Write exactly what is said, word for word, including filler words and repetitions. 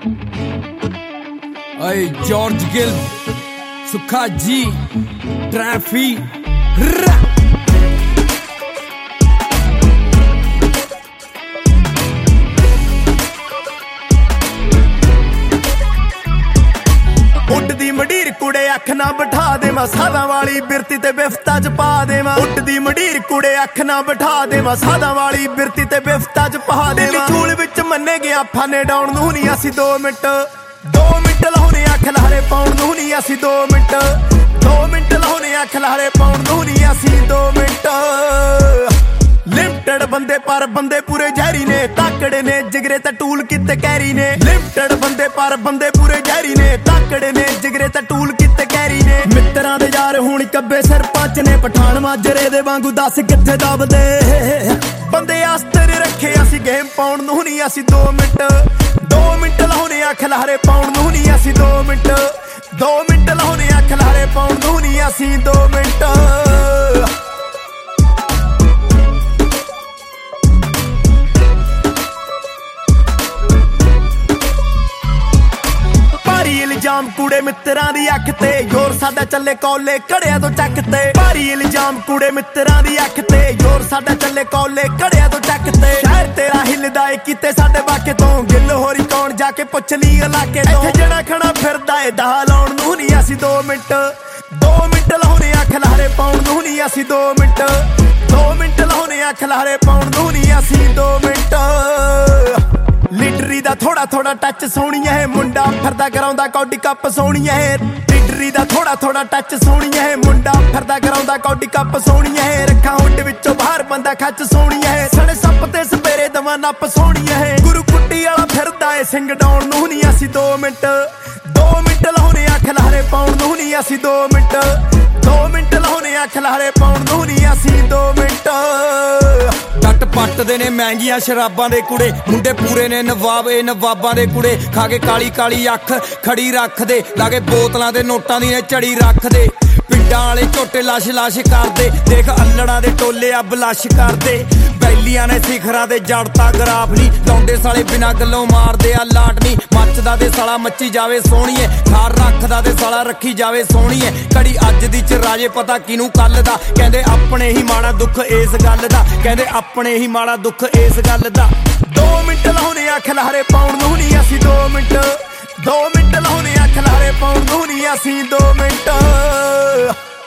Hey, George Gill, Sukha G, Traffy, ਉੱਡਦੀ ਮੰਡੀਰ ਕੁੜੇ ਅੱਖ ਨਾ ਬਿਠਾ ਦੇਵਾਂ ਸਾਦਾਂ ਵਾਲੀ ਬਿਰਤੀ ਤੇ ਬਿਫਤਾ ਚ ਪਾ ਦੇਵਾਂ ਉੱਡਦੀ ਮੰਡੀਰ ਕੁੜੇ ਅੱਖ ਨਾ ਬਿਠਾ ਦੇਵਾਂ ਸਾਦਾਂ ਵਾਲੀ ਬਿਰਤੀ ਤੇ ਬਿਫਤਾ ਚ ਪਾ ਦੇਵਾਂ ਚੂਲ ਵਿੱਚ ਮੰਨੇ ਗਿਆ ਫਾਨੇ ਡਾਉਣ ਨੂੰ ਨਹੀਂ ਅਸੀਂ ਦੋ ਮਿੰਟ ਦੋ ਮਿੰਟ ਲਾਉਣੇ ਅੱਖ ਲਾਰੇ ਪਾਉਣ ਨੂੰ ਨਹੀਂ ਅਸੀਂ ਦੋ ਮਿੰਟ ਦੋ ਮਿੰਟ ਲਾਉਣੇ ਅੱਖ ਲਾਰੇ ਪਾਉਣ ਨੂੰ ਨਹੀਂ ਅਸੀਂ ਦੋ ਮਿੰਟ ਲਿਮਟਡ ਬੰਦੇ ਪਰ ਬੰਦੇ ਪੂਰੇ ਜ਼ਹਿਰੀ ਨੇ ਤਾਕੜੇ ਨੇ ਜਿਗਰੇ ਤੇ ਟੂਲ ਕਿਤੇ ਕੈਰੀ ਨੇ ਲਿਮਟਡ ਬੰਦੇ ਪਰ ਬੰਦੇ ਪੂਰੇ ਜ਼ਹਿਰੀ ਨੇ ਤਾਕੜੇ ਨੇ ਜਿਗਰੇ ਤੇ ਟੂਲ ਕਿਤੇ ਕੈਰੀ ਨੇ ਮਿੱਤਰਾਂ ਦੇ ਯਾਰ ਹੁਣ ਕੱਬੇ ਸਰਪੰਚ ਨੇ ਪਠਾਨ ਮਾਜਰੇ ਦੇ ਵਾਂਗੂ ਦੱਸ ਕਿੱਥੇ ਦਬਦੇ ਬੰਦੇ ਆਸਤਰ ਰੱਖੇ ਅਸੀਂ ਗੇਮ ਪਾਉਣ ਨੂੰ ਨਹੀਂ ਅਸੀਂ ਦੋ ਮਿੰਟ ਦੋ ਮਿੰਟ ਲਾਉਣੇ ਅੱਖ ਲਾਰੇ ਪਾਉਣ ਨੂੰ ਨਹੀਂ ਅਸੀਂ ਦੋ ਮਿੰਟ ਦੋ ਮਿੰਟ ਲਾਉਣੇ ਅੱਖ ਲਾਰੇ ਪਾਉਣ ਨੂੰ ਨਹੀਂ ਅਸੀਂ ਦੋ ਮਿੰਟ ਇਲਜ਼ਾਮ ਕੂੜੇ ਮਿੱਤਰਾਂ ਦੀ ਅੱਖ ਤੇ ਯੋਰ ਸਾਡਾ ਚੱਲੇ ਕੋਲੇ ਘੜਿਆਂ ਤੋਂ ਚੱਕ ਤੇ ਭਾਰੀ ਇਲਜ਼ਾਮ ਕੂੜੇ ਮਿੱਤਰਾਂ ਦੀ ਅੱਖ ਤੇ ਯੋਰ ਸਾਡਾ ਚੱਲੇ ਕੋਲੇ ਘੜਿਆਂ ਤੋਂ ਚੱਕ ਤੇ ਸ਼ਹਿਰ ਤੇਰਾ ਹਿੱਲਦਾ ਏ ਕਿਤੇ ਸਾਡੇ ਵਾਕੇ ਤੋਂ ਗਿੱਲ ਹੋਰੀ ਕੌਣ ਜਾ ਕੇ ਪੁੱਛ ਲਈ ਇਲਾਕੇ ਤੋਂ ਇੱਥੇ ਜਿਹੜਾ ਖਣਾ ਫਿਰਦਾ ਏ ਦਾ ਲਾਉਣ ਨੂੰ ਨਹੀਂ ਅਸੀਂ ਦੋ ਮਿੰਟ ਦੋ ਮਿੰਟ ਲਾਉਣੇ ਅੱਖ ਲਾਰੇ ਪਾਉਣ ਨੂੰ ਨਹੀਂ ਅਸੀਂ ਦੋ ਮਿੰਟ ਦੋ ਮਿੰਟ ਲਾਉਣੇ ਅੱਖ ਲਾਰੇ ਪਾਉਣ ਨੂੰ ਨਹੀਂ ਅਸੀਂ ਦੋ ਮਿੰਟ ਲੀਡਰੀ ਦਾ ਥੋੜਾ ਥੋੜਾ ਟੱਚ ਸੋਹਣੀਆਂ ਹੈ ਮੁੰਡਾ ਫਿਰਦਾ ਕਰਾਉਂਦਾ ਕੌਡੀ ਕੱਪ ਸੋਹਣੀਆਂ ਹੈ ਲੀਡਰੀ ਦਾ ਥੋੜਾ ਥੋੜਾ ਟੱਚ ਸੋਹਣੀਆਂ ਹੈ ਮੁੰਡਾ ਫਿਰਦਾ ਕਰਾਉਂਦਾ ਕੌਡੀ ਕੱਪ ਸੋਹਣੀਆਂ ਹੈ ਰੱਖਾਂ ਹੁੱਡ ਵਿੱਚੋਂ ਬਾਹਰ ਬੰਦਾ ਖੱਚ ਸੋਹਣੀਆਂ ਹੈ ਸਣੇ ਸੱਪ ਤੇ ਸਪੇਰੇ ਦਵਾ ਨੱਪ ਸੋਹਣੀਆਂ ਹੈ ਗੁਰੂ ਕੁੱਟੀ ਵਾਲਾ ਫਿਰਦਾ ਏ ਸਿੰਘ ਡਾਉਣ ਨੂੰ ਨਹੀਂ ਅਸੀਂ ਦੋ ਮਿੰਟ ਦੋ ਮਿੰਟ ਲਾਉਣੇ ਅੱਖ ਲਾਰੇ ਪਾਉਣ ਨੂੰ ਨਹੀਂ ਅਸੀਂ ਦੋ ਮਿੰਟ ਦੋ ਮਿੰਟ ਲਾਉਣੇ ਅੱਖ ਲਾਰੇ ਪਾਉਣ ਨੂੰ ਨਹੀਂ ਅਸੀਂ ਦੋ ਮਿੰਟ ਡੱਟ ਪੱਟਦੇ ਨੇ ਮਹਿੰਗੀਆਂ ਸ਼ਰਾਬਾਂ ਦੇ ਕੁੜੇ ਮੁੰਡੇ ਪੂਰੇ ਨੇ ਨਵਾਬ ਏ ਨਵਾਬਾਂ ਦੇ ਕੁੜੇ ਖਾ ਕੇ ਕਾਲੀ ਕਾਲੀ ਅੱਖ ਖੜੀ ਰੱਖਦੇ ਲਾਗੇ ਬੋਤਲਾਂ ਦੇ ਨੋਟਾਂ ਦੀ ਨੇ ਝੜੀ ਰੱਖਦੇ ਪਿੰਡਾਂ ਵਾਲੇ ਝੋਟੇ ਲਾਸ਼ ਲਾਸ਼ ਕਰਦੇ ਦੇਖ ਅੱਲੜਾਂ ਦੇ ਟੋਲੇ ਆ ਬਲਾਸ਼ ਕਰਦੇ ਬੈਲੀਆਂ ਨੇ ਸਿਖਰਾਂ ਦੇ ਜੜਤਾ ਗਰਾਫ ਨਹੀਂ ਲੌਂਡੇ ਸਾਲੇ ਬਿਨਾਂ ਗੱਲੋਂ ਮਾਰਦੇ ਆ ਲਾਟ ਨਹੀਂ ਮੱਚਦਾ ਦੇ ਸਾਲਾ ਮੱਚੀ ਜਾਵੇ ਸੋਹਣੀਏ ਖਾਰ ਰੱਖਦਾ ਤੇ ਸਾਲਾ ਰੱਖੀ ਜਾਵੇ ਸੋਹਣੀਏ ਘੜੀ ਅੱਜ ਦੀ ਚ ਰਾਜੇ ਪਤਾ ਕਿਨੂੰ ਕੱਲ ਦਾ ਕਹਿੰਦੇ ਆਪਣੇ ਹੀ ਮਾੜਾ ਦੁੱਖ ਇਸ ਗੱਲ ਦਾ ਕਹਿੰਦੇ ਆਪਣੇ ਹੀ ਮਾੜਾ ਦੁੱਖ ਇਸ ਗੱਲ ਦਾ ਦੋ ਮਿੰਟ ਲਾਉਣੇ ਅੱਖ ਲਾਰੇ ਪਾਉਣ ਨੂੰ ਨਹੀਂ ਅਸੀਂ ਦੋ ਮਿੰਟ ਦੋ ਮਿੰਟ ਲਾਉਣੇ ਅੱਖ ਲਾਰੇ ਪਾਉਣ ਨੂੰ ਨਹੀਂ ਅਸੀਂ ਦੋ ਮਿੰਟ